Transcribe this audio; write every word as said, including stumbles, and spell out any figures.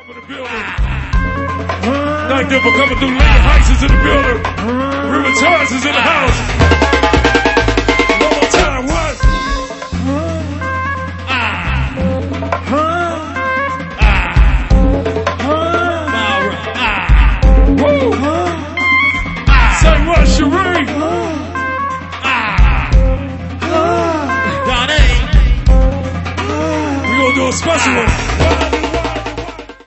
Top of the building. Night Dipper coming through. Lincoln Heights is in the building. River Charles is in the house. One more time, what? Ah. Ah. Ah. Woo. Ah. Say what, Sheree? Ah. Donnie. We gonna do a special one.